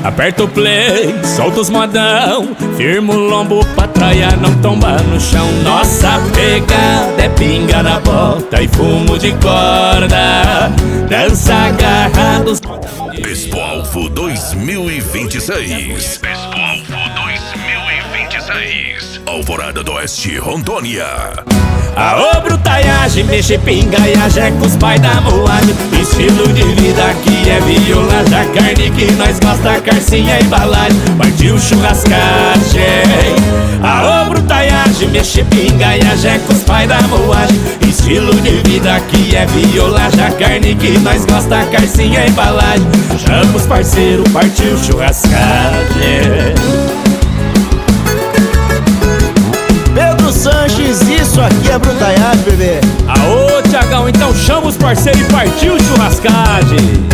Aperta o play, solta os modão, firma o lombo pra traia não tombar no chão. Nossa pegada é pinga na bota e fumo de corda, dança agarrados. Expo Alvo 2026. Expo Alvo 2026. Alvorada do Oeste, Rondônia. Aô, brutaiagem, mexe pinga e ajeca os pai da moagem. Estilo de vida aqui é viola, já carne que nós gosta, carcinha e embalagem. Partiu churrascagem. Aô, brutaiagem, mexe pinga e ajeca os pai da moagem. Estilo de vida aqui é viola, já carne que nós gosta, carcinha e embalagem. Chama os parceiro, partiu churrascagem. Sanches, isso aqui é brutaiagem, bebê. Aô, Tiagão, então chama os parceiros e partiu churrascagem.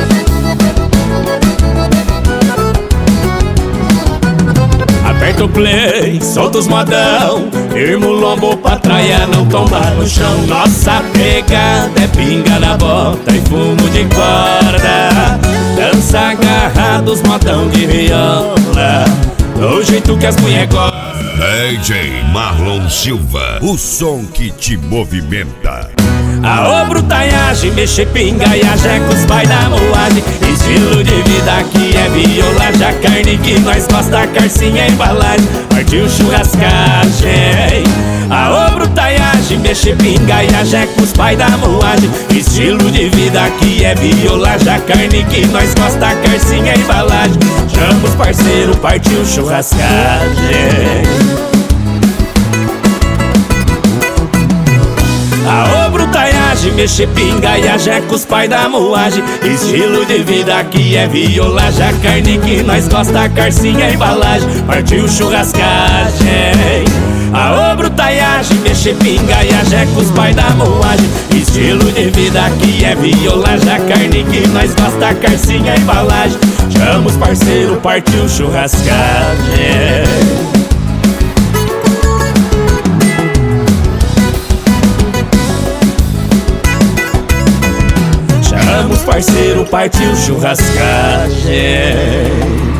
Aperta o play, solta os modão, firma o lombo pra traia não tombar no chão. Nossa pegada é pinga na bota e fumo de corda, dança agarrados, modão de viola, do jeito que as mulher gostam. DJ Marlon Silva, o som que te movimenta. Aô, brutaiagem, mexe pinga e ajeca os pai da moagem. Estilo de vida aqui é viola, já carne que nós gosta, carcinha e embalagem. Partiu churrascagem. Aô, brutaiagem, mexe pinga e ajeca os pai da moagem. Estilo de vida aqui é viola, já carne que nós gosta, carcinha e embalagem. Chama os parceiro, partiu churrascagem. Aô, brutaiagem, mexe pinga e ajeca os pai da moagem. Estilo de vida aqui é viola, já carne que nós gosta, carcinha e embalagem. Partiu churrascagem. Aô, brutaiagem, mexe pinga e ajeca os pai da moagem. Estilo de vida aqui é viola, já carne que nós gosta, carcinha e embalagem. Chama os parceiro, partiu churrascagem. Chama os parceiro, partiu churrascagem.